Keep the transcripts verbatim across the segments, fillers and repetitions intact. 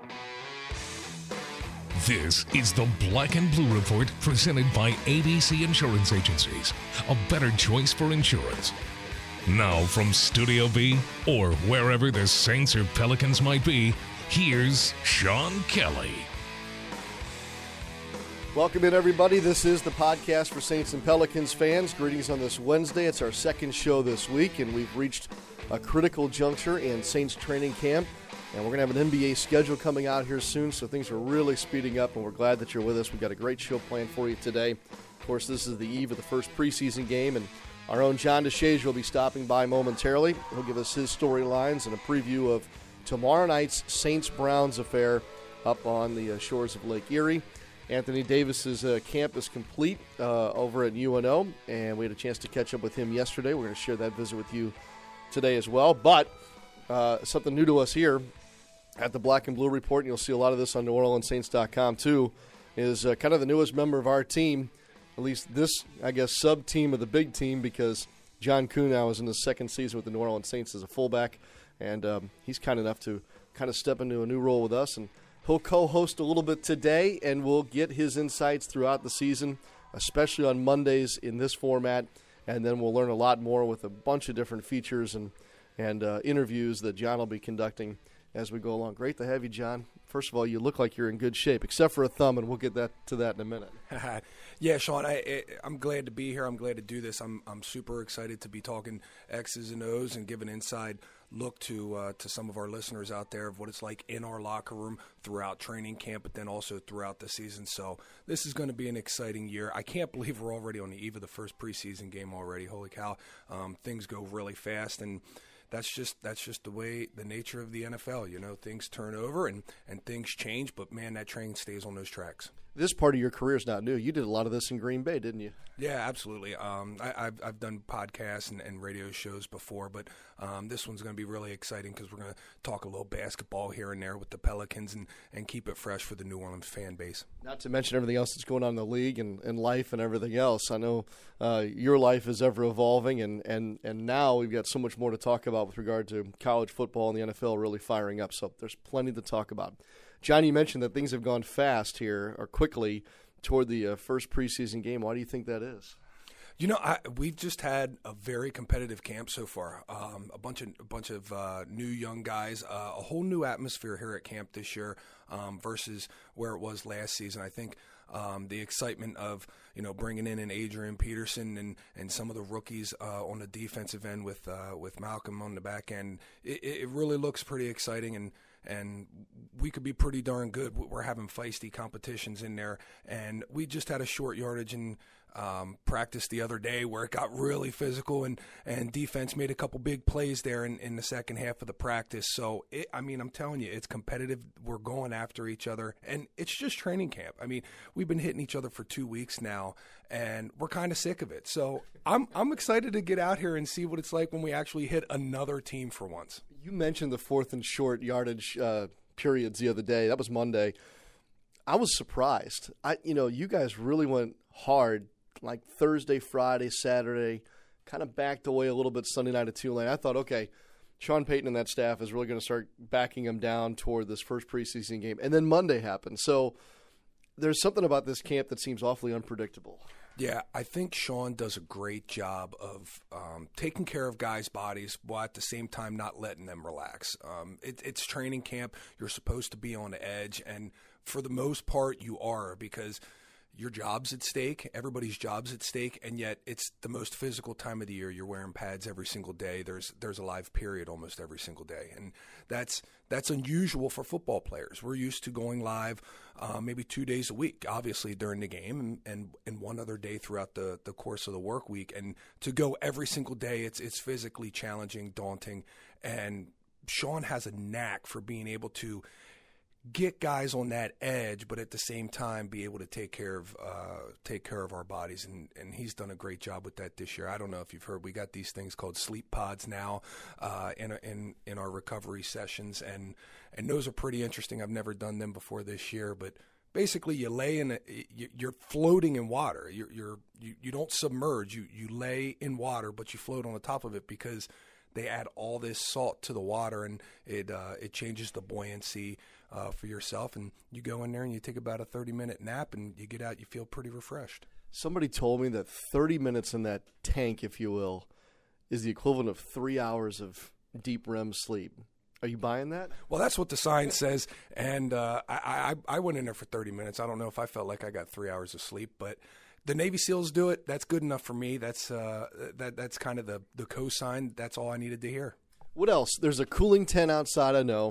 This is the Black and Blue Report presented by A B C Insurance Agencies, a better choice for insurance. Now from Studio B, or wherever the Saints or Pelicans might be, here's Sean Kelly. Welcome in, everybody. This is the podcast for Saints and Pelicans fans. Greetings on this Wednesday. It's our second show this week, and we've reached a critical juncture in Saints training camp. And we're going to have an N B A schedule coming out here soon, so things are really speeding up, and we're glad that you're with us. We've got a great show planned for you today. Of course, this is the eve of the first preseason game, and our own John DeShazier will be stopping by momentarily. He'll give us his storylines and a preview of tomorrow night's Saints-Browns affair up on the uh, shores of Lake Erie. Anthony Davis's uh, camp is complete uh, over at U N O, and we had a chance to catch up with him yesterday. We're going to share that visit with you today as well. But uh, something new to us here at the Black and Blue Report, and you'll see a lot of this on New Orleans Saints dot com too, is uh, kind of the newest member of our team, at least this, I guess, sub-team of the big team, because John Kuhn now is in his second season with the New Orleans Saints as a fullback, and um, he's kind enough to kind of step into a new role with us, and he'll co-host a little bit today, and we'll get his insights throughout the season, especially on Mondays in this format, and then we'll learn a lot more with a bunch of different features and, and uh, interviews that John will be conducting as we go along. Great to have you, John. First of all, you look like you're in good shape, except for a thumb, and we'll get that to that in a minute. Yeah, Sean, I, I, I'm glad to be here. I'm glad to do this. I'm I'm super excited to be talking X's and O's and give an inside look to uh, to some of our listeners out there of what it's like in our locker room throughout training camp, but then also throughout the season. So this is going to be an exciting year. I can't believe we're already on the eve of the first preseason game already. Holy cow. Um, things go really fast, and That's just that's just the way, the nature of the N F L. You know, things turn over and, and things change, but, man, that train stays on those tracks. This part of your career is not new. You did a lot of this in Green Bay, didn't you? Yeah, absolutely. Um, I, I've, I've done podcasts and, and radio shows before, but um, this one's going to be really exciting because we're going to talk a little basketball here and there with the Pelicans and, and keep it fresh for the New Orleans fan base. Not to mention everything else that's going on in the league and, and life and everything else. I know uh, your life is ever evolving, and, and, and now we've got so much more to talk about with regard to college football and the N F L really firing up. So there's plenty to talk about. John, you mentioned that things have gone fast here, or quickly, toward the uh, first preseason game. Why do you think that is? You know, I, we've just had a very competitive camp so far. Um, a bunch of a bunch of uh, new young guys, uh, a whole new atmosphere here at camp this year um, versus where it was last season. I think um, the excitement of you know bringing in an Adrian Peterson and, and some of the rookies uh, on the defensive end with uh, with Malcolm on the back end, it, it really looks pretty exciting, and and we could be pretty darn good. We're having feisty competitions in there, and we just had a short yardage and um, practice the other day where it got really physical, and, and defense made a couple big plays there in, in the second half of the practice. So, it, I mean, I'm telling you, it's competitive. We're going after each other, and it's just training camp. I mean, we've been hitting each other for two weeks now, and we're kind of sick of it. So I'm I'm excited to get out here and see what it's like when we actually hit another team for once. You mentioned the fourth and short yardage uh, periods the other day. That was Monday. I was surprised. I, you know, you guys really went hard, like Thursday, Friday, Saturday, kind of backed away a little bit Sunday night at Tulane. I thought, okay, Sean Payton and that staff is really going to start backing him down toward this first preseason game. And then Monday happened. So there's something about this camp that seems awfully unpredictable. Yeah, I think Sean does a great job of um, taking care of guys' bodies while at the same time not letting them relax. Um, it, it's training camp. You're supposed to be on the edge, and for the most part you are, because your job's at stake, everybody's job's at stake, and yet it's the most physical time of the year. You're wearing pads every single day. There's there's a live period almost every single day, and that's that's unusual for football players. We're used to going live uh, maybe two days a week, obviously during the game, and, and, and one other day throughout the, the course of the work week. And to go every single day, it's it's physically challenging, daunting, and Sean has a knack for being able to get guys on that edge, but at the same time be able to take care of uh, take care of our bodies, and, and he's done a great job with that this year. I don't know if you've heard, we got these things called sleep pods now uh, in in in our recovery sessions, and and those are pretty interesting. I've never done them before this year, but basically you lay in a, you're floating in water. You're, you're you you don't submerge. You you lay in water, but you float on the top of it because they add all this salt to the water, and it uh, it changes the buoyancy. uh, for yourself, and you go in there and you take about a thirty minute nap, and you get out, you feel pretty refreshed. Somebody told me that thirty minutes in that tank, if you will, is the equivalent of three hours of deep R E M sleep. Are you buying that? Well, that's what the science says, and uh, I, I, I went in there for thirty minutes. I don't know if I felt like I got three hours of sleep, but the Navy SEALs do it. That's good enough for me. That's uh, that that's kind of the, the cosign. That's all I needed to hear. What else? There's a cooling tent outside, I know.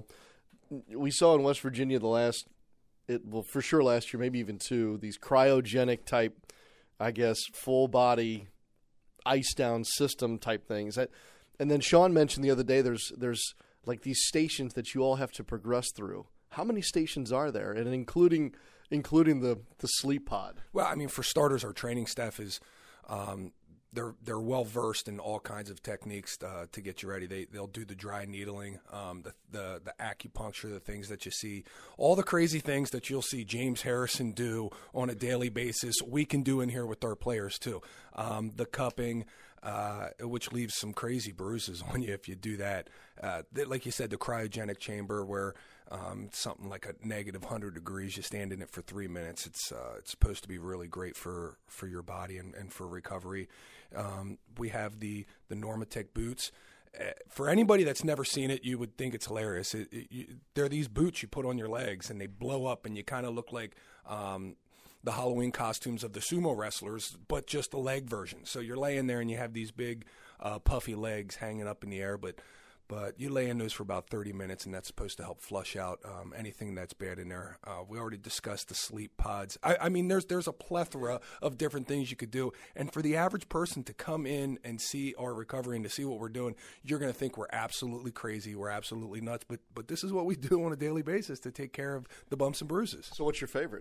We saw in West Virginia the last, it, well, for sure last year, maybe even two, these cryogenic type, I guess, full body ice down system type things. That, and then Sean mentioned the other day there's there's like these stations that you all have to progress through. How many stations are there? And including including the, the sleep pod. Well, I mean, for starters, our training staff is um, they're they're well versed in all kinds of techniques uh, to get you ready. They they'll do the dry needling, um, the, the the acupuncture, the things that you see, all the crazy things that you'll see James Harrison do on a daily basis. We can do in here with our players too. Um, the cupping, uh, which leaves some crazy bruises on you if you do that. Uh, like you said, the cryogenic chamber where um, something like a negative one hundred degrees, you stand in it for three minutes. It's uh, it's supposed to be really great for, for your body and, and for recovery. Um, we have the, the Normatec boots. Uh, for anybody that's never seen it, you would think it's hilarious. It, it, you, they're these boots you put on your legs, and they blow up, and you kind of look like um, the Halloween costumes of the sumo wrestlers, but just the leg version. So you're laying there, and you have these big, uh, puffy legs hanging up in the air, but But you lay in those for about thirty minutes, and that's supposed to help flush out um, anything that's bad in there. Uh, we already discussed the sleep pods. I, I mean, there's there's a plethora of different things you could do. And for the average person to come in and see our recovery and to see what we're doing, you're going to think we're absolutely crazy. We're absolutely nuts. But but this is what we do on a daily basis to take care of the bumps and bruises. So what's your favorite?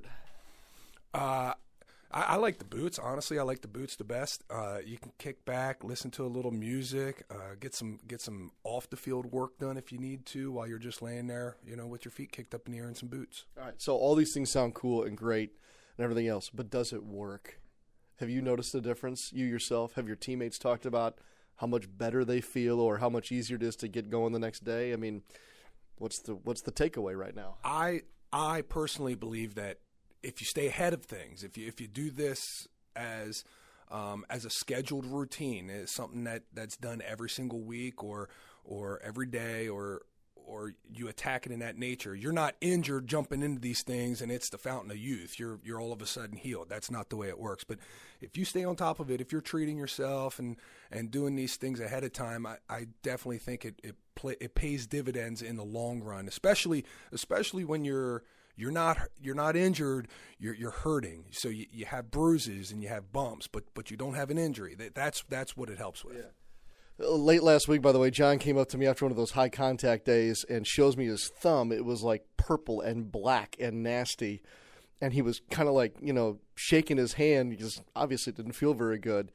Uh I, I like the boots. Honestly, I like the boots the best. Uh, you can kick back, listen to a little music, uh, get some get some off the field work done if you need to while you're just laying there, you know, with your feet kicked up in the air and some boots. All right. So all these things sound cool and great and everything else, but does it work? Have you noticed a difference? You yourself, have your teammates talked about how much better they feel or how much easier it is to get going the next day? I mean, what's the what's the takeaway right now? I I personally believe that if you stay ahead of things, if you if you do this as um, as a scheduled routine, it's something that, that's done every single week or or every day, or or you attack it in that nature, you're not injured jumping into these things and it's the fountain of youth. You're you're all of a sudden healed. That's not the way it works. But if you stay on top of it, if you're treating yourself and, and doing these things ahead of time, I, I definitely think it it, play, it pays dividends in the long run, especially especially when you're You're not you're not injured. You're you're hurting. So you, you have bruises and you have bumps, but but you don't have an injury. That, that's that's what it helps with. Yeah. Late last week, by the way, John came up to me after one of those high contact days and shows me his thumb. It was like purple and black and nasty, and he was kind of like you know shaking his hand because obviously it didn't feel very good.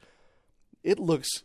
It looks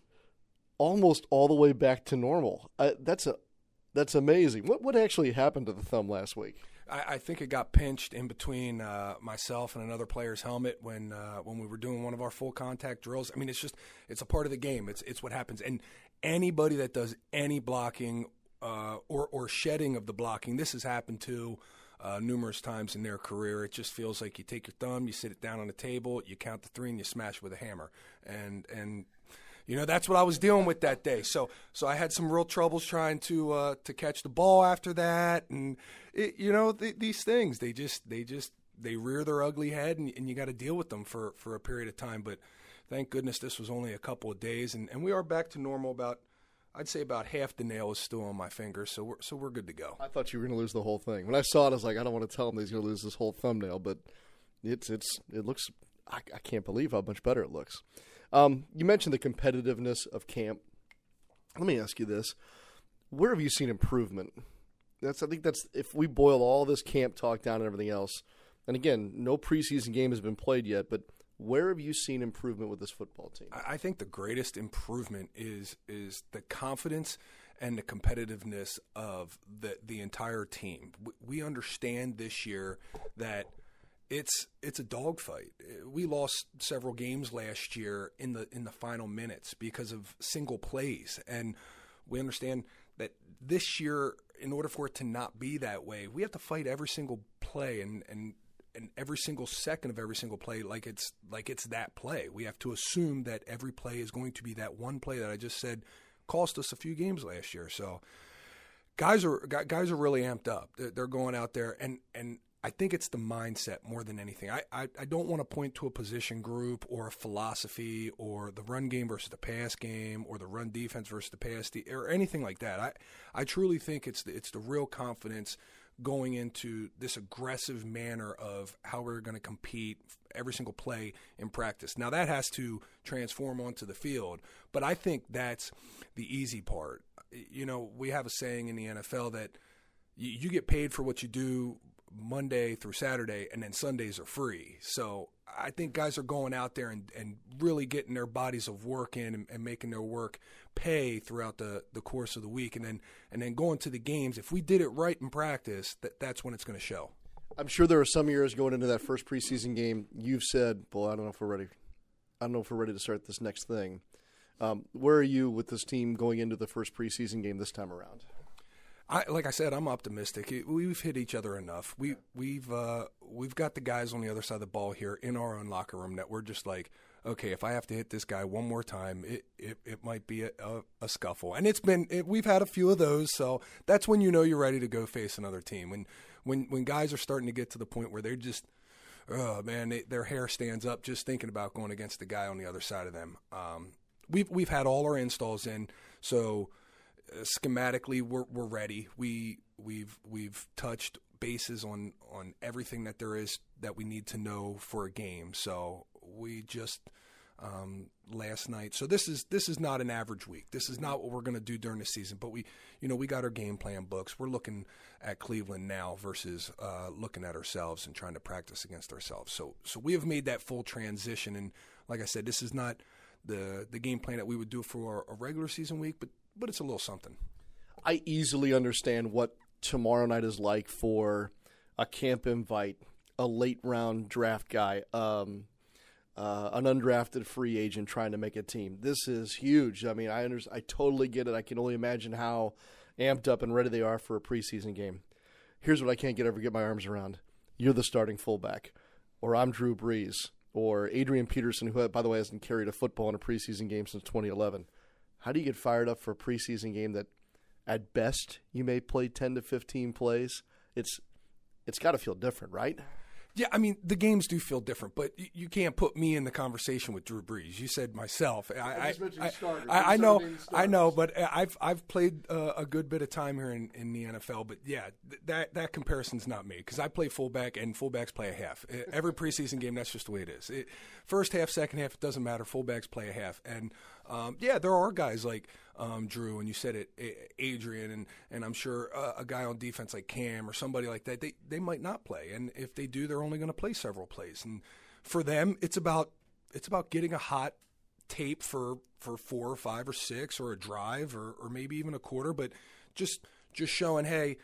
almost all the way back to normal. Uh, that's a that's amazing. What what actually happened to the thumb last week? I, I think it got pinched in between uh, myself and another player's helmet when uh, when we were doing one of our full contact drills. I mean, it's just it's a part of the game. It's it's what happens. And anybody that does any blocking uh, or or shedding of the blocking, this has happened to uh, numerous times in their career. It just feels like you take your thumb, you sit it down on the table, you count to three, and you smash with a hammer. And and You know, that's what I was dealing with that day. So so I had some real troubles trying to uh, to catch the ball after that. And, it, you know, th- these things, they just they just they rear their ugly head, and, and you got to deal with them for, for a period of time. But thank goodness this was only a couple of days. And, and we are back to normal. About, I'd say about half the nail is still on my finger. So we're, so we're good to go. I thought you were going to lose the whole thing. When I saw it, I was like, I don't want to tell him that he's going to lose this whole thumbnail. But it's it's it looks, I, I can't believe how much better it looks. Um, you mentioned the competitiveness of camp. Let me ask you this. Where have you seen improvement? That's I think that's if we boil all this camp talk down and everything else, and again, no preseason game has been played yet, but where have you seen improvement with this football team? I think the greatest improvement is is the confidence and the competitiveness of the, the entire team. We understand this year that It's it's a dogfight. We lost several games last year in the in the final minutes because of single plays, and we understand that this year in order for it to not be that way, we have to fight every single play and, and, and every single second of every single play like it's like it's that play. We have to assume that every play is going to be that one play that I just said cost us a few games last year. So guys are guys are really amped up. They're, they're going out there, and, and I think it's the mindset more than anything. I, I, I don't want to point to a position group or a philosophy or the run game versus the pass game or the run defense versus the pass de- or anything like that. I, I truly think it's the, it's the real confidence going into this aggressive manner of how we're going to compete every single play in practice. Now, that has to transform onto the field, but I think that's the easy part. You know, we have a saying in the N F L that you, you get paid for what you do Monday through Saturday, and then Sundays are free. So I think guys are going out there and, and really getting their bodies of work in and, and making their work pay throughout the, the course of the week. And then and then going to the games, if we did it right in practice, that, that's when it's going to show. I'm sure there are some years going into that first preseason game, you've said, well, I don't know if we're ready. I don't know if we're ready to start this next thing. Um, where are you with this team going into the first preseason game this time around? I, like I said, I'm optimistic. We've hit each other enough. We we've uh, we've got the guys on the other side of the ball here in our own locker room that we're just like, okay, if I have to hit this guy one more time, it it, it might be a, a, a scuffle. And it's been it, we've had a few of those, so that's when you know you're ready to go face another team. When when when guys are starting to get to the point where they're just, oh man, they, their hair stands up just thinking about going against the guy on the other side of them. Um, we've we've had all our installs in, so. Uh, schematically, we're we're ready. We we've we've touched bases on, on everything that there is that we need to know for a game. So we just um, last night. So this is this is not an average week. This is not what we're going to do during the season. But we you know we got our game plan books. We're looking at Cleveland now versus uh, looking at ourselves and trying to practice against ourselves. So so we have made that full transition. And like I said, this is not the the game plan that we would do for a regular season week, but. But it's a little something. I easily understand what tomorrow night is like for a camp invite, a late round draft guy, um, uh, an undrafted free agent trying to make a team. This is huge. I mean, I under, I totally get it. I can only imagine how amped up and ready they are for a preseason game. Here's what I can't get ever get my arms around. You're the starting fullback, or I'm Drew Brees, or Adrian Peterson, who, by the way, hasn't carried a football in a preseason game since twenty eleven. How do you get fired up for a preseason game that, at best, you may play ten to fifteen plays? It's it's got to feel different, right? Yeah, I mean, the games do feel different, but you, you can't put me in the conversation with Drew Brees. You said myself. I, I, just mentioned I, starters. I, I know, I know, but I've I've played uh, a good bit of time here in, in the N F L. But yeah, th- that that comparison's not me because I play fullback and fullbacks play a half. Every preseason game, that's just the way it is. It, first half, second half, it doesn't matter. Fullbacks play a half, and um, yeah, there are guys like um, Drew, and you said it, Adrian, and and I'm sure uh, a guy on defense like Cam or somebody like that. They they might not play, and if they do, they're only going to play several plays. And for them, it's about it's about getting a hot tape for, for four or five or six or a drive or, or maybe even a quarter, but just just showing, hey,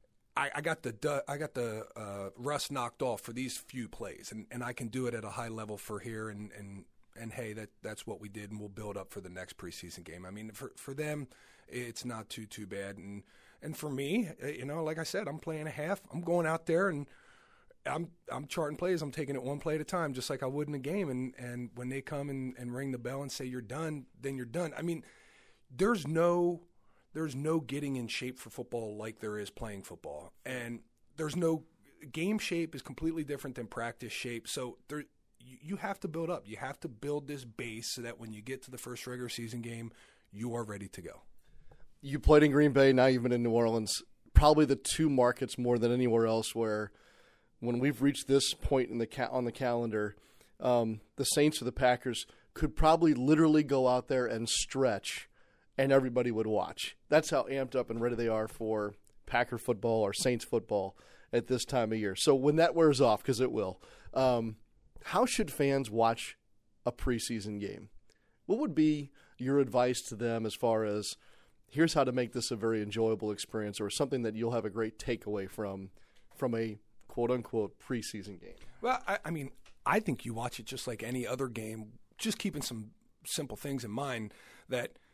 I, I got the I got the uh, rust knocked off for these few plays, and, and I can do it at a high level for here, and and, and hey, that that's what we did, and we'll build up for the next preseason game. I mean, for for them, it's not too too bad, and and for me, you know, like I said, I'm playing a half. I'm going out there and I'm I'm charting plays. I'm taking it one play at a time, just like I would in a game. And, and when they come and, and ring the bell and say you're done, then you're done. I mean, there's no there's no getting in shape for football like there is playing football. And there's no game shape is completely different than practice shape. So there you, you have to build up. You have to build this base so that when you get to the first regular season game, you are ready to go. You played in Green Bay. Now you've been in New Orleans. Probably the two markets more than anywhere else where when we've reached this point in the ca- on the calendar, um, the Saints or the Packers could probably literally go out there and stretch, and everybody would watch. That's how amped up and ready they are for Packer football or Saints football at this time of year. So when that wears off, because it will, um, how should fans watch a preseason game? What would be your advice to them as far as here's how to make this a very enjoyable experience or something that you'll have a great takeaway from from a quote-unquote preseason game? Well, I, I mean, I think you watch it just like any other game, just keeping some simple things in mind that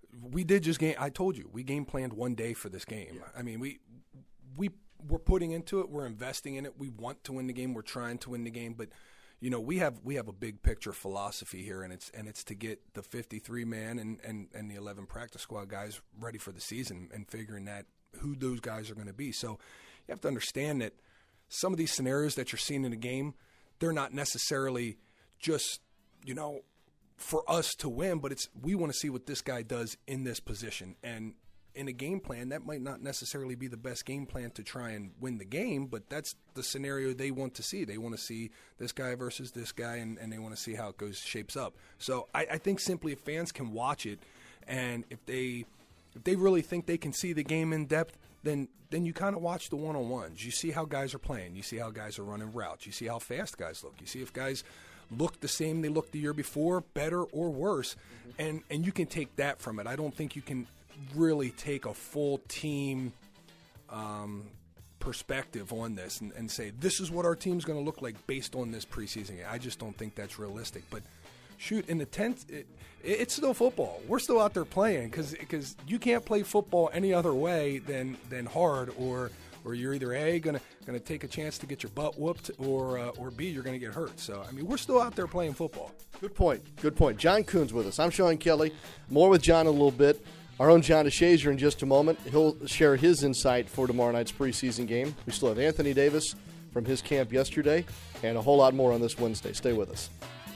we did just game. I told you we game planned one day for this game. Yeah. I mean, we we we're putting into it. We're investing in it. We want to win the game. We're trying to win the game. But you know, we have we have a big picture philosophy here, and it's and it's to get the fifty-three man and and and the eleven practice squad guys ready for the season and figuring that who those guys are going to be. So you have to understand that some of these scenarios that you're seeing in the game, they're not necessarily just, you know, for us to win, but it's we want to see what this guy does in this position. And in a game plan, that might not necessarily be the best game plan to try and win the game, but that's the scenario they want to see. They want to see this guy versus this guy, and, and they want to see how it goes shapes up. So I, I think simply if fans can watch it, and if they if they really think they can see the game in depth, then then you kind of watch the one-on-ones. You see how guys are playing. You see how guys are running routes. You see how fast guys look. You see if guys look the same they looked the year before, better or worse, mm-hmm. and and you can take that from it. I don't think you can really take a full team um, perspective on this and, and say this is what our team's going to look like based on this preseason game. I just don't think that's realistic. But shoot, in the tenth, it, it's still football. We're still out there playing because because you can't play football any other way than than hard, or or you're either A, gonna gonna take a chance to get your butt whooped, or uh, or B, you're gonna get hurt. So I mean, we're still out there playing football. Good point. Good point. John Kuhn's with us. I'm Sean Kelly. More with John in a little bit. Our own John DeShazier in just a moment. He'll share his insight for tomorrow night's preseason game. We still have Anthony Davis from his camp yesterday, and a whole lot more on this Wednesday. Stay with us.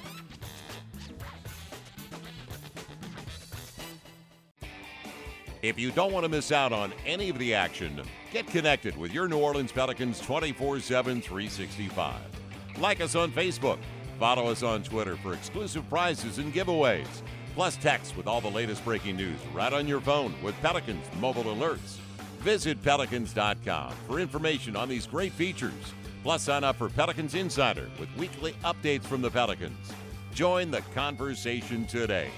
If you don't want to miss out on any of the action, get connected with your New Orleans Pelicans twenty-four seven, three sixty-five. Like us on Facebook. Follow us on Twitter for exclusive prizes and giveaways. Plus text with all the latest breaking news right on your phone with Pelicans mobile alerts. Visit Pelicans dot com for information on these great features. Plus sign up for Pelicans Insider with weekly updates from the Pelicans. Join the conversation today.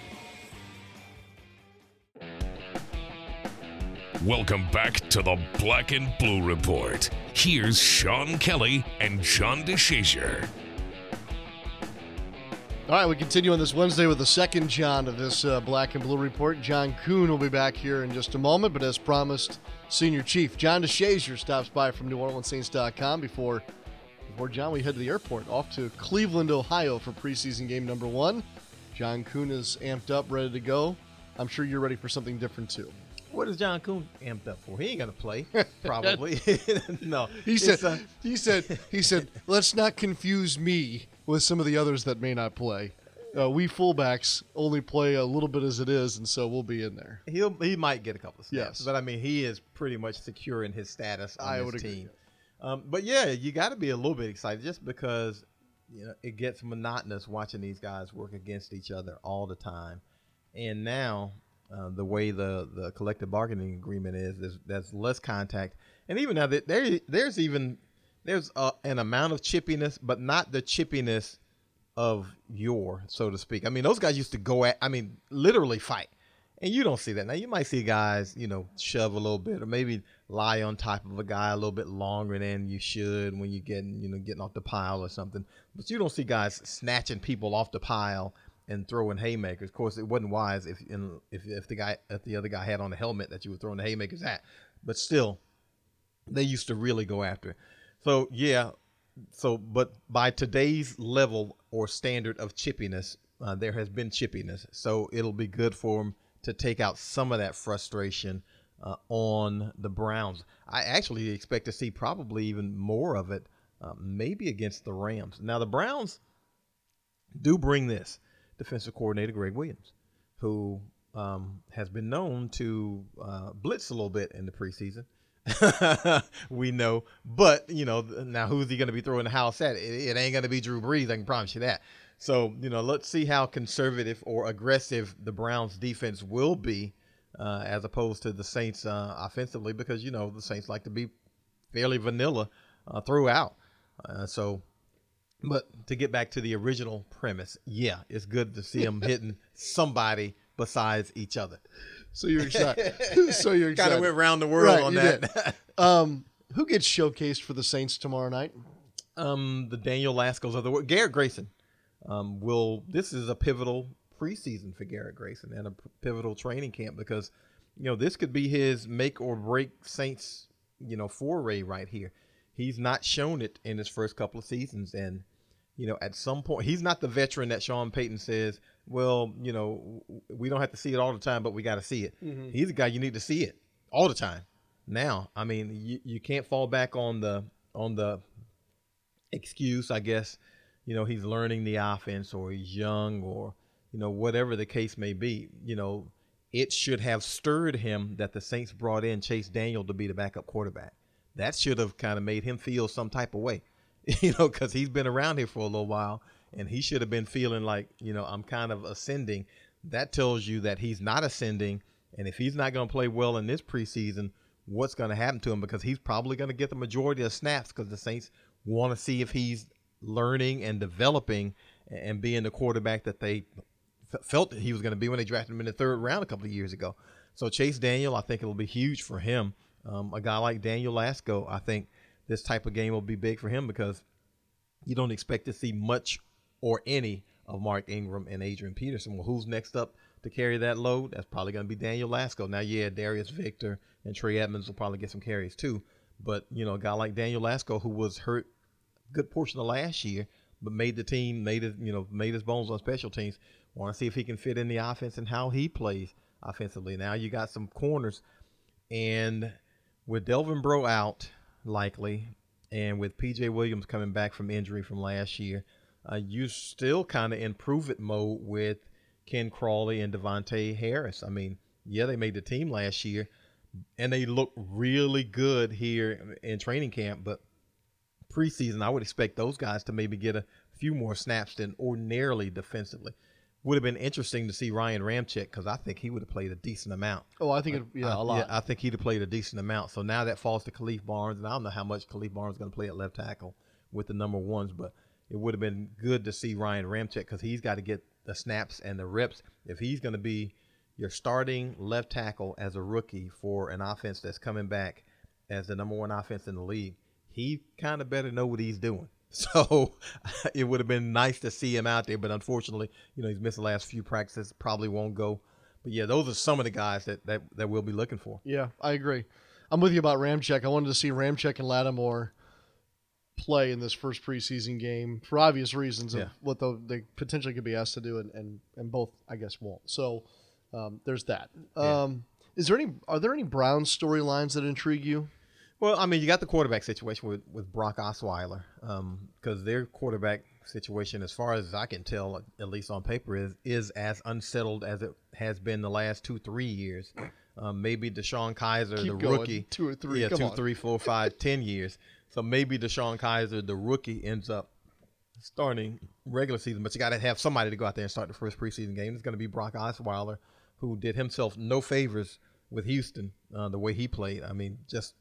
Welcome back to the Black and Blue Report. Here's Sean Kelly and John DeShazier. All right, we continue on this Wednesday with the second John of this uh, Black and Blue Report. John Kuhn will be back here in just a moment, but as promised, Senior Chief John DeShazier stops by from New Orleans Saints dot com before, before, John, we head to the airport, off to Cleveland, Ohio for preseason game number one. John Kuhn is amped up, ready to go. I'm sure you're ready for something different, too. What is John Kuhn amped up for? He ain't gonna play, probably. No, he said. Uh, he said. He said. Let's not confuse me with some of the others that may not play. Uh, we fullbacks only play a little bit as it is, and so we'll be in there. He'll he might get a couple of snaps, yes, but I mean he is pretty much secure in his status on I his would team. Agree. Um, but yeah, you got to be a little bit excited just because you know it gets monotonous watching these guys work against each other all the time, and now. Uh, the way the, the collective bargaining agreement is, there's, there's less contact, and even now there there's even there's a, an amount of chippiness, but not the chippiness of yore, so to speak. I mean, those guys used to go at, I mean, literally fight, and you don't see that now. You might see guys, you know, shove a little bit, or maybe lie on top of a guy a little bit longer than you should when you're getting, you know, getting off the pile or something. But you don't see guys snatching people off the pile and throwing haymakers. Of course, it wasn't wise if in, if if the guy if the other guy had on a helmet that you were throwing the haymakers at. But still, they used to really go after it. So yeah, so but by today's level or standard of chippiness, uh, there has been chippiness. So it'll be good for them to take out some of that frustration uh, on the Browns. I actually expect to see probably even more of it, uh, maybe against the Rams. Now the Browns do bring this. Defensive coordinator Greg Williams, who um, has been known to uh, blitz a little bit in the preseason. We know, but you know, now who's he going to be throwing the house at? It, it ain't going to be Drew Brees. I can promise you that. So you know, let's see how conservative or aggressive the Browns' defense will be, uh, as opposed to the Saints uh, offensively, because you know the Saints like to be fairly vanilla uh, throughout. Uh, so. But to get back to the original premise, yeah, it's good to see them hitting somebody besides each other. So you're excited. so you're excited. Kind of went around the world right, on that. um, who gets showcased for the Saints tomorrow night? Um, the Daniel Lascos of the world. Garrett Grayson um, will. This is a pivotal preseason for Garrett Grayson and a pivotal training camp because, you know, this could be his make or break Saints, you know, foray right here. He's not shown it in his first couple of seasons. And, you know, at some point, he's not the veteran that Sean Payton says, well, you know, we don't have to see it all the time, but we got to see it. Mm-hmm. He's a guy you need to see it all the time. Now, I mean, you, you can't fall back on the on the excuse, I guess, you know, he's learning the offense or he's young or, you know, whatever the case may be. You know, it should have stirred him that the Saints brought in Chase Daniel to be the backup quarterback. That should have kind of made him feel some type of way, you know, because he's been around here for a little while and he should have been feeling like, you know, I'm kind of ascending. That tells you that he's not ascending. And if he's not going to play well in this preseason, what's going to happen to him? Because he's probably going to get the majority of snaps because the Saints want to see if he's learning and developing and being the quarterback that they f- felt that he was going to be when they drafted him in the third round a couple of years ago. So Chase Daniel, I think it'll be huge for him. Um, a guy like Daniel Lasco, I think this type of game will be big for him because you don't expect to see much or any of Mark Ingram and Adrian Peterson. Well, who's next up to carry that load? That's probably going to be Daniel Lasco. Now, yeah, Darius Victor and Trey Edmonds will probably get some carries too. But, you know, a guy like Daniel Lasco who was hurt a good portion of last year but made the team, made his, you know, made his bones on special teams. Want to see if he can fit in the offense and how he plays offensively. Now you got some corners. And with Delvin Breaux out, likely, and with P J Williams coming back from injury from last year, uh, you still kind of in prove-it mode with Ken Crawley and Devontae Harris. I mean, yeah, they made the team last year, and they look really good here in training camp. But preseason, I would expect those guys to maybe get a few more snaps than ordinarily defensively. Would have been interesting to see Ryan Ramczyk because I think he would have played a decent amount. Oh, I think it, yeah, I, a lot. Yeah, I think he'd have played a decent amount. So now that falls to Khalif Barnes, and I don't know how much Khalif Barnes is going to play at left tackle with the number ones, but it would have been good to see Ryan Ramczyk because he's got to get the snaps and the reps. If he's going to be your starting left tackle as a rookie for an offense that's coming back as the number one offense in the league, he kind of better know what he's doing. So it would have been nice to see him out there, but unfortunately, you know, he's missed the last few practices, probably won't go. But yeah, those are some of the guys that, that, that we'll be looking for. Yeah, I agree. I'm with you about Ramczyk. I wanted to see Ramczyk and Lattimore play in this first preseason game for obvious reasons of Yeah. what the, they potentially could be asked to do, and, and, and both, I guess, won't. So um, there's that. Yeah. Um, is there any? Are there any Browns storylines that intrigue you? Well, I mean, you got the quarterback situation with, with Brock Osweiler because um, their quarterback situation, as far as I can tell, at least on paper, is is as unsettled as it has been the last two, three years. Um, maybe DeShone Kizer, Keep the going. rookie. Two or three, Yeah, come two, on. three, four, five, ten years. So maybe DeShone Kizer, the rookie, ends up starting regular season. But you got to have somebody to go out there and start the first preseason game. It's going to be Brock Osweiler, who did himself no favors with Houston, uh, the way he played. I mean, just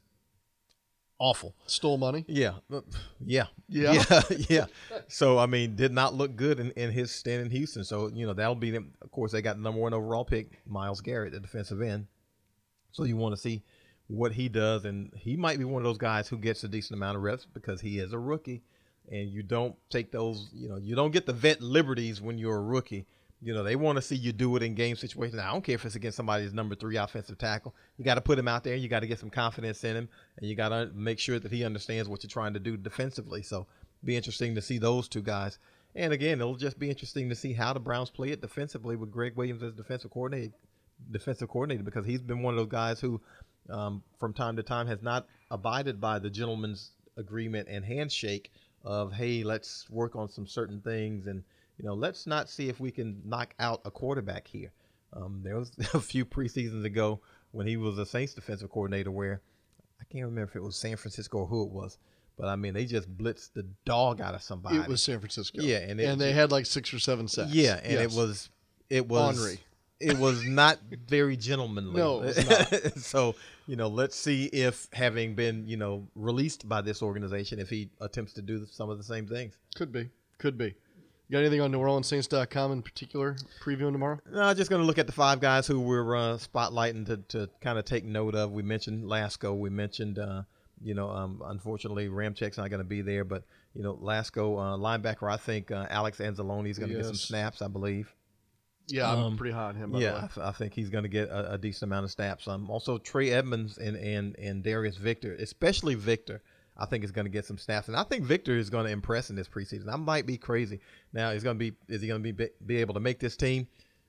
awful. Stole money. Yeah. Yeah. Yeah. Yeah. yeah. So, I mean, did not look good in, in his stint in Houston. So, you know, that'll be them. Of course, they got the number one overall pick, Myles Garrett, the defensive end. So you want to see what he does. And he might be one of those guys who gets a decent amount of reps because he is a rookie. And you don't take those, you know, you don't get the vet liberties when you're a rookie. You know, they want to see you do it in game situations. I don't care if it's against somebody's number three offensive tackle. You got to put him out there. You got to get some confidence in him. And you got to make sure that he understands what you're trying to do defensively. So be interesting to see those two guys. And, again, it'll just be interesting to see how the Browns play it defensively with Greg Williams as defensive coordinator, defensive coordinator because he's been one of those guys who, um, from time to time, has not abided by the gentleman's agreement and handshake of, hey, let's work on some certain things and, you know, let's not see if we can knock out a quarterback here. Um, there was a few preseasons ago when he was a Saints defensive coordinator where I can't remember if it was San Francisco or who it was, but I mean, they just blitzed the dog out of somebody. It was San Francisco. Yeah, and, it, and they had like six or seven sacks. Yeah, and Yes. it was it was Henry. It was not very gentlemanly. No, it was not. So, you know, let's see if having been, you know, released by this organization, if he attempts to do some of the same things. Could be. Could be. You got anything on New Orleans Saints dot com in particular previewing tomorrow? No, just going to look at the five guys who we're uh, spotlighting to, to kind of take note of. We mentioned Lasco. We mentioned, uh, you know, um, unfortunately, Ramczyk's not going to be there. But, you know, Lasco, uh, linebacker, I think uh, Alex Anzalone is going to get some Yes. snaps, I believe. Yeah, I'm Um, pretty high on him. By yeah, the way. I, th- I think he's going to get a, a decent amount of snaps. Um, also, Trey Edmonds and, and, and Darius Victor, especially Victor, I think is going to get some snaps. And I think Victor is going to impress in this preseason. I might be crazy. Now, he's going to be is he going to be be able to make this team?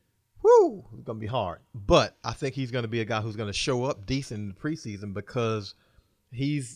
Woo, it's going to be hard. But I think he's going to be a guy who's going to show up decent in the preseason because he's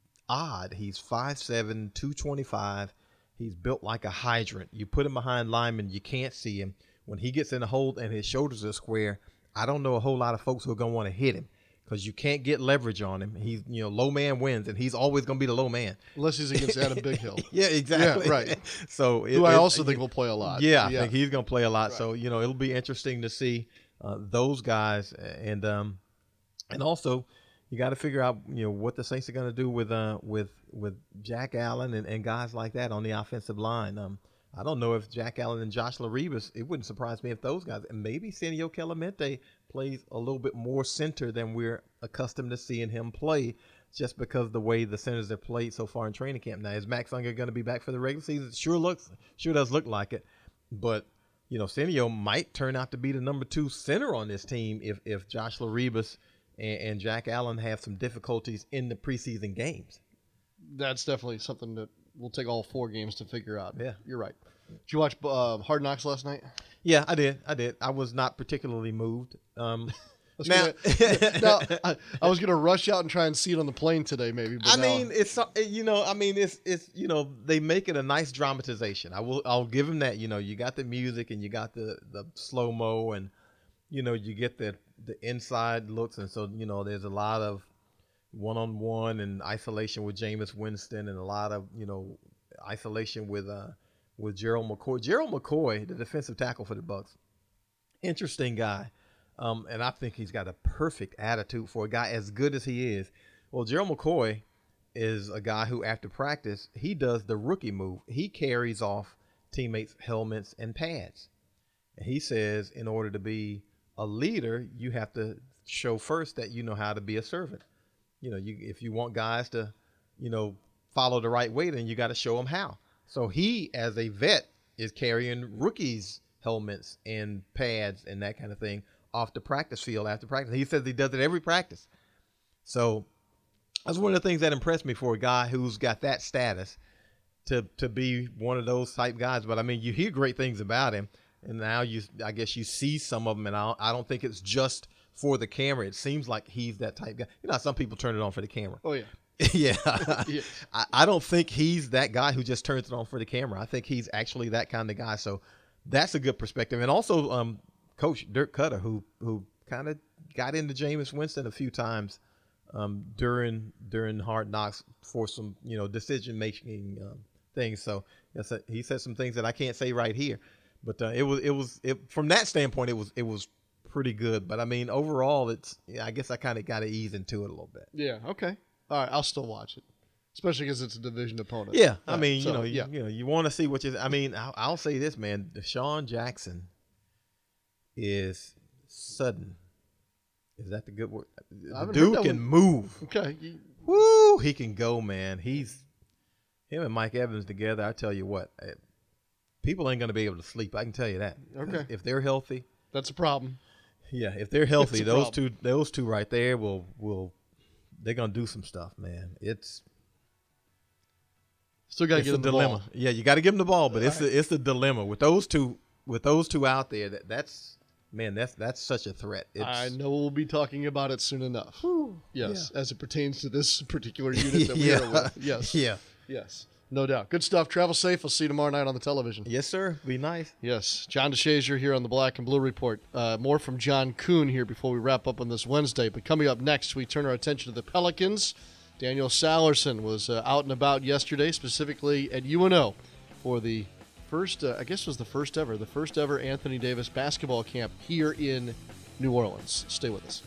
odd. He's five seven, two twenty-five. He's built like a hydrant. You put him behind linemen, you can't see him. When he gets in the hole and his shoulders are square, I don't know a whole lot of folks who are going to want to hit him because you can't get leverage on him. He's, you know, low man wins, and he's always going to be the low man. Unless he's against Adam Big Hill. Yeah, exactly. Yeah, right. So it, Who I it- also it- think will play a lot. Yeah, I Yeah. think he's going to play a lot. So, you know, it'll be interesting to see uh, those guys. And um, and also, you got to figure out, you know, what the Saints are going to do with uh with with Jack Allen and, and guys like that on the offensive line. Um, I don't know if Jack Allen and Josh Laribas, it wouldn't surprise me if those guys, and maybe Senio Kelemete plays a little bit more center than we're accustomed to seeing him play, just because of the way the centers have played so far in training camp. Now, is Max Unger going to be back for the regular season? It sure looks, sure does look like it. But, you know, Senio might turn out to be the number two center on this team if, if Josh Laribas and, and Jack Allen have some difficulties in the preseason games. That's definitely something that will take all four games to figure out. Yeah. You're right. Did you watch uh, Hard Knocks last night? Yeah, I did. I did. I was not particularly moved. Um, was now, gonna- now, I, I was going to rush out and try and see it on the plane today, maybe. But I now- mean, it's so- you know, I mean, it's it's you know, they make it a nice dramatization. I will, I'll give them that. You know, you got the music and you got the the slow mo, and you know, you get the the inside looks, and so you know, there's a lot of one on one and isolation with Jameis Winston, and a lot of you know, isolation with uh with Gerald McCoy. Gerald McCoy, the defensive tackle for the Bucs, interesting guy. Um, and I think he's got a perfect attitude for a guy as good as he is. Well, Gerald McCoy is a guy who, after practice, he does the rookie move. He carries off teammates' helmets and pads. And he says, in order to be a leader, you have to show first that you know how to be a servant. You know, you if you want guys to, you know, follow the right way, then you got to show them how. So he, as a vet, is carrying rookies' helmets and pads and that kind of thing off the practice field after practice. He says he does it every practice. So that's one of the things that impressed me for a guy who's got that status to to be one of those type guys. But I mean, you hear great things about him, and now you, I guess you see some of them, and I don't, I don't think it's just for the camera. It seems like he's that type guy. You know, how some people turn it on for the camera. Oh, yeah. yeah. Yeah. I, I don't think he's that guy who just turns it on for the camera. I think he's actually that kind of guy. So that's a good perspective. And also, um, Coach Dirk Cutter, who who kind of got into Jameis Winston a few times um, during during Hard Knocks for some you know decision making um, things. So yes, uh, he said some things that I can't say right here, but uh, it was it was it, from that standpoint it was it was pretty good. But I mean overall, it's I guess I kind of got to ease into it a little bit. Yeah, okay. All right, I'll still watch it, especially because it's a division opponent. Yeah, I All mean right, you so, know you, yeah. you know you want to see what you. I mean I'll, I'll say this, man. Deshaun Jackson is sudden. Is that the good word? I The haven't heard dude that can one. move. Okay. You- Woo! He can go, man. He's him and Mike Evans together. I tell you what, eh, people ain't gonna be able to sleep. I can tell you that. Okay. If they're healthy, That's a problem. yeah. If they're healthy, a those problem. two, those two right there will will they're gonna do some stuff, man. It's Still got to it's get a him the dilemma. ball. Yeah, you got to give them the ball, but it's a, it's a dilemma with those two with those two out there. That that's man, that's that's such a threat. It's, I know we'll be talking about it soon enough. Yes, as it pertains to this particular unit that we yeah, are with. Yes. yeah, Yes. No doubt. Good stuff. Travel safe. We'll see you tomorrow night on the television. yes, sir. Be nice. Yes. John DeShazier here on the Black and Blue Report. Uh, more from John Kuhn here before we wrap up on this Wednesday. But coming up next, we turn our attention to the Pelicans. Daniel Sallerson was uh, out and about yesterday, specifically at U N O for the first, uh, I guess it was the first ever, the first ever Anthony Davis basketball camp here in New Orleans. Stay with us.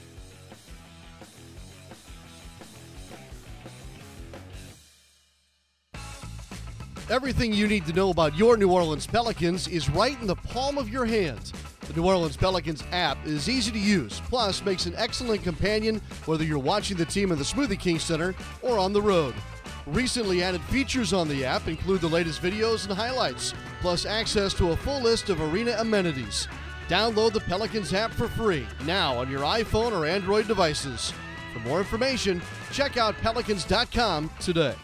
Everything you need to know about your New Orleans Pelicans is right in the palm of your hand. The New Orleans Pelicans app is easy to use, plus makes an excellent companion whether you're watching the team in the Smoothie King Center or on the road. Recently added features on the app include the latest videos and highlights, plus access to a full list of arena amenities. Download the Pelicans app for free now on your iPhone or Android devices. For more information, check out pelicans dot com today.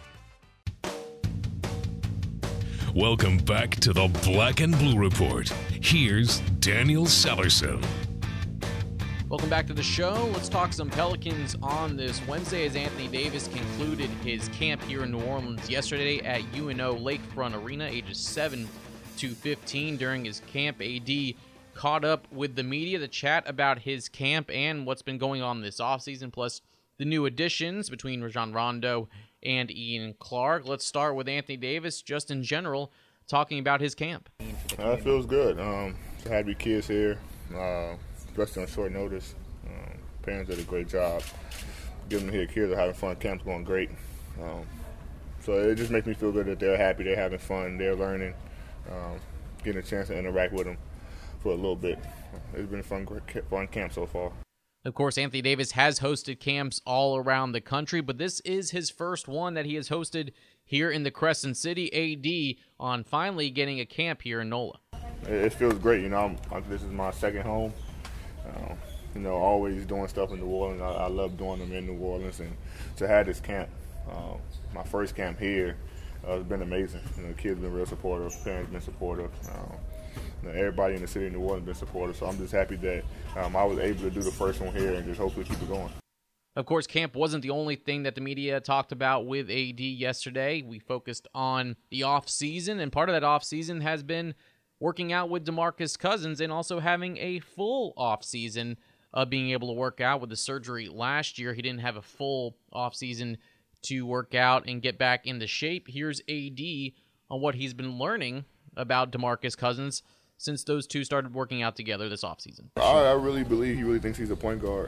Welcome back to the Black and Blue Report. Here's Daniel Sellerson. Welcome back to the show. Let's talk some Pelicans on this Wednesday as Anthony Davis concluded his camp here in New Orleans yesterday at U N O Lakefront Arena, ages seven to fifteen. During his camp, A D caught up with the media to chat about his camp and what's been going on this offseason, plus the new additions between Rajon Rondo and Ian Clark. Let's start with Anthony Davis, just in general, talking about his camp. Uh, it feels good. Um, to have your kids here, uh, especially on short notice. Um, parents did a great job getting them here. Kids are having fun. Camp's going great. Um, so it just makes me feel good that they're happy, they're having fun, they're learning, um, getting a chance to interact with them for a little bit. It's been a fun, fun camp so far. Of course, Anthony Davis has hosted camps all around the country, but this is his first one that he has hosted here in the Crescent City. A D on finally getting a camp here in NOLA. It feels great. You know, I'm, this is my second home. Uh, you know, always doing stuff in New Orleans. I, I love doing them in New Orleans, and to have this camp, uh, my first camp here, uh, it's been amazing. You know, the kids have been real supportive, parents been supportive. Uh, you know, everybody in the city of New Orleans been supportive, so I'm just happy that um, I was able to do the first one here and just hopefully keep it going. Of course, camp wasn't the only thing that the media talked about with A D yesterday. We focused on the off-season, and part of that off-season has been working out with DeMarcus Cousins and also having a full off-season of being able to work out. With the surgery last year, he didn't have a full off-season to work out and get back into shape. Here's A D on what he's been learning about DeMarcus Cousins since those two started working out together this offseason. I, I really believe he really thinks he's a point guard.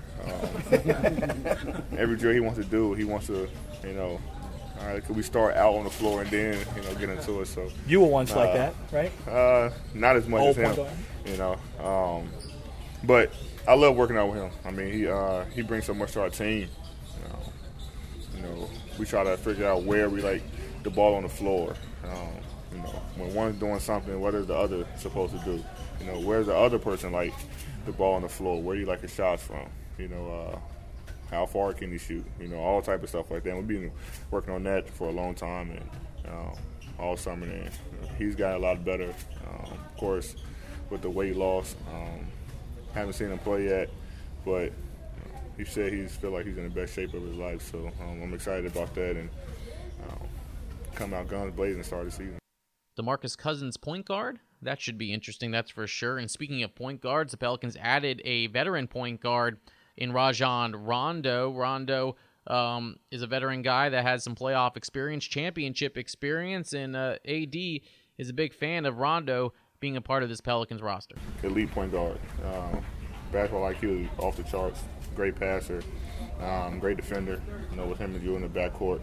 Um, every drill he wants to do, he wants to, you know, all right, could we start out on the floor and then, you know, get into it? So you were once uh, like that, right? Uh, not as much Old as him, you know. Um, but I love working out with him. I mean, he uh, he brings so much to our team. You know, you know, we try to figure out where we like the ball on the floor. Um, you know, when one's doing something, what is the other supposed to do? You know, where's the other person like the ball on the floor? Where do you like his shots from? You know, uh, how far can he shoot? You know, all type of stuff like that. We've been working on that for a long time and um, all summer. And he's got a lot better. Um, of course, with the weight loss, um, haven't seen him play yet, but he said he's feel like he's in the best shape of his life. So um, I'm excited about that and um, come out guns blazing and start the season. DeMarcus Cousins, point guard? That should be interesting, that's for sure. And speaking of point guards, the Pelicans added a veteran point guard in Rajon Rondo. Rondo um, is a veteran guy that has some playoff experience, championship experience, and uh, A D is a big fan of Rondo being a part of this Pelicans roster. Elite point guard. Um, basketball I Q off the charts. Great passer. Um, great defender. You know, with him and you in the backcourt.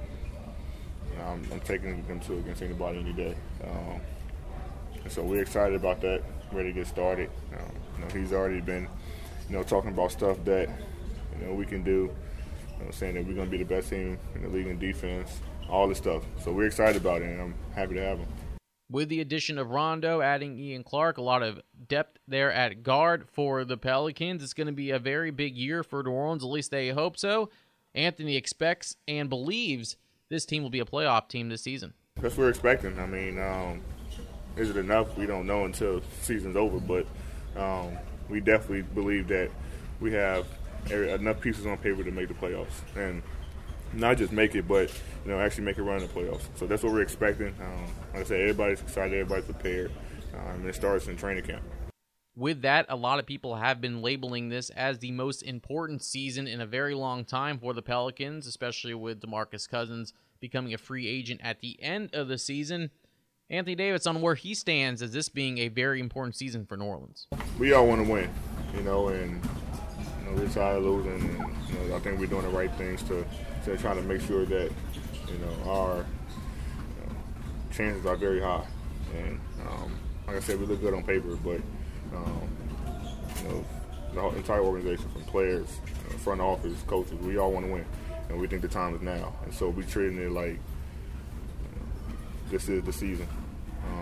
Um, I'm taking them to against anybody any day. Um, and so we're excited about that, ready to get started. Um, you know, he's already been, you know, talking about stuff that, you know, we can do, you know, saying that we're going to be the best team in the league in defense, all this stuff. So we're excited about it, and I'm happy to have him. With the addition of Rondo, adding Ian Clark, a lot of depth there at guard for the Pelicans. It's going to be a very big year for New Orleans, at least they hope so. Anthony expects and believes this team will be a playoff team this season. That's what we're expecting. I mean, um, is it enough? We don't know until the season's over, but um, we definitely believe that we have enough pieces on paper to make the playoffs. And not just make it, but, you know, actually make it run in the playoffs. So that's what we're expecting. Um, like I said, everybody's excited, everybody's prepared, um, and it starts in training camp. With that, a lot of people have been labeling this as the most important season in a very long time for the Pelicans, especially with DeMarcus Cousins becoming a free agent at the end of the season. Anthony Davis, on where he stands as this being a very important season for New Orleans. We all want to win, you know, and you know, we're tired of losing. And, you know, I think we're doing the right things to, to try to make sure that, you know, our you know, chances are very high. And um, like I said, we look good on paper, but Um, you know, the whole entire organization, from players, you know, front office, coaches, we all want to win, and we think the time is now. And so we treating it like, you know, this is the season. Um,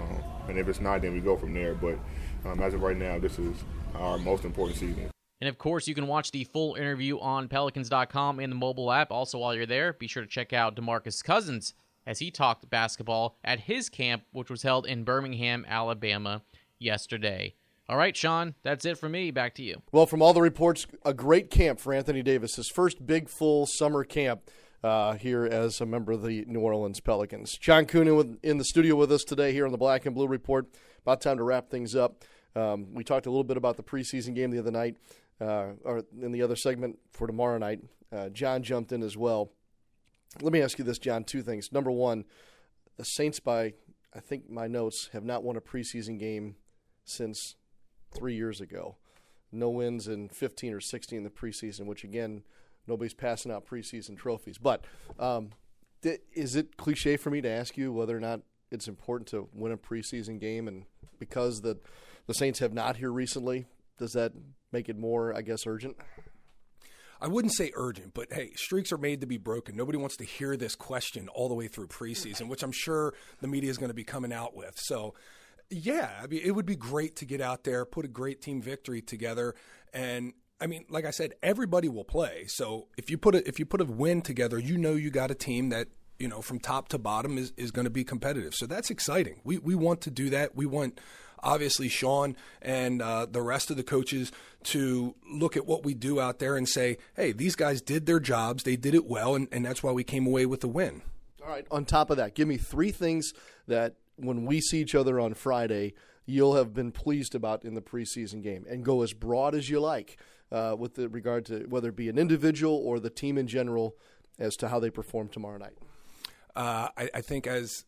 and if it's not, then we go from there. But um, as of right now, this is our most important season. And, of course, you can watch the full interview on Pelicans dot com and the mobile app. Also, while you're there, be sure to check out DeMarcus Cousins as he talked basketball at his camp, which was held in Birmingham, Alabama, yesterday. All right, Sean, that's it for me. Back to you. Well, from all the reports, a great camp for Anthony Davis, his first big, full summer camp uh, here as a member of the New Orleans Pelicans. John Coonan in the studio with us today here on the Black and Blue Report. About time to wrap things up. Um, we talked a little bit about the preseason game the other night. Uh, or in the other segment for tomorrow night, uh, John jumped in as well. Let me ask you this, John, two things. Number one, the Saints, by, I think my notes, have not won a preseason game since three years ago. No wins in fifteen or sixteen in the preseason, which, again, nobody's passing out preseason trophies. But um, th- is it cliche for me to ask you whether or not it's important to win a preseason game? And because the, the Saints have not here recently, does that make it more, I guess, urgent? I wouldn't say urgent, but hey, streaks are made to be broken. Nobody wants to hear this question all the way through preseason, which I'm sure the media is going to be coming out with. So, yeah, I mean, it would be great to get out there, put a great team victory together, and I mean, like I said, everybody will play. So if you put a, if you put a win together, you know you got a team that, you know, from top to bottom is, is going to be competitive. So that's exciting. We we want to do that. We want, obviously, Sean and uh, the rest of the coaches to look at what we do out there and say, hey, these guys did their jobs. They did it well, and, and that's why we came away with the win. All right. On top of that, give me three things that when we see each other on Friday, you'll have been pleased about in the preseason game, and go as broad as you like uh, with the regard to whether it be an individual or the team in general as to how they perform tomorrow night. Uh, I, I think as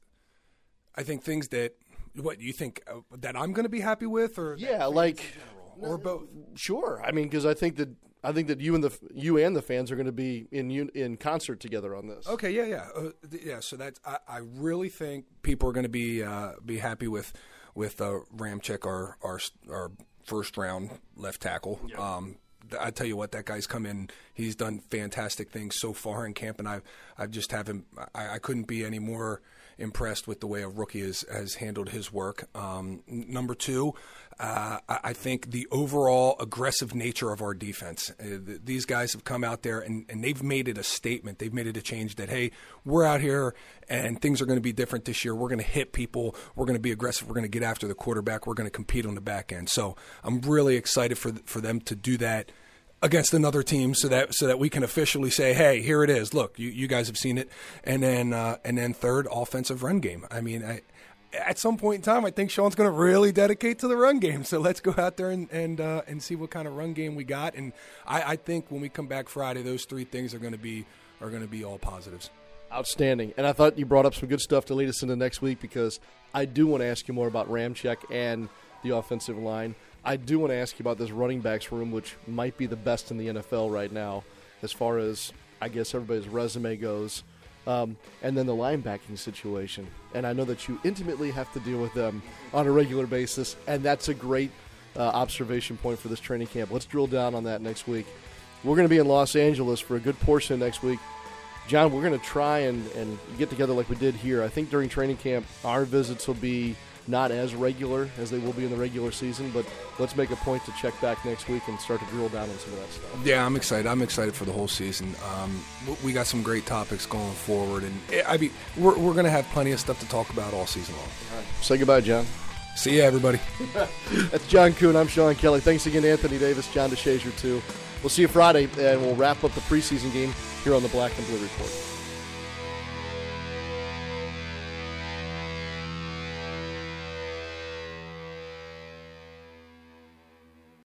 I think things that what you think uh, that I'm going to be happy with, or yeah, like or both. Sure, I mean, because I think that I think that you and the you and the fans are going to be in in concert together on this. Okay, yeah, yeah, uh, yeah. So that's I, I really think people are going to be uh, be happy with with uh, Ramczyk, our our our first round left tackle. Yep. Um, I tell you what, that guy's come in. He's done fantastic things so far in camp, and I've I've just haven't. I, I couldn't be any more impressed with the way a rookie has, has handled his work. Um, number two, uh, I, I think the overall aggressive nature of our defense. Uh, th- these guys have come out there and, and they've made it a statement. They've made it a change that, hey, we're out here and things are going to be different this year. We're going to hit people. We're going to be aggressive. We're going to get after the quarterback. We're going to compete on the back end. So I'm really excited for th- for them to do that against another team, so that so that we can officially say, hey, here it is. Look, you, you guys have seen it. And then uh, and then third, offensive run game. I mean, I, at some point in time, I think Sean's going to really dedicate to the run game. So let's go out there and and, uh, and see what kind of run game we got. And I, I think when we come back Friday, those three things are going to be are going to be all positives. Outstanding. And I thought you brought up some good stuff to lead us into next week, because I do want to ask you more about Ramczyk and the offensive line. I do want to ask you about this running backs room, which might be the best in the N F L right now as far as, I guess, everybody's resume goes. Um, and then the linebacking situation. And I know that you intimately have to deal with them on a regular basis, and that's a great uh, observation point for this training camp. Let's drill down on that next week. We're going to be in Los Angeles for a good portion next week. John, we're going to try and, and get together like we did here. I think during training camp, our visits will be not as regular as they will be in the regular season, but let's make a point to check back next week and start to drill down on some of that stuff. Yeah, I'm excited. I'm excited for the whole season. Um, we got some great topics going forward, and I mean, we're we're going to have plenty of stuff to talk about all season long. All right. Say goodbye, John. See you, everybody. That's John Kuhn. I'm Sean Kelly. Thanks again to Anthony Davis, John DeShazier, too. We'll see you Friday, and we'll wrap up the preseason game here on the Black and Blue Report.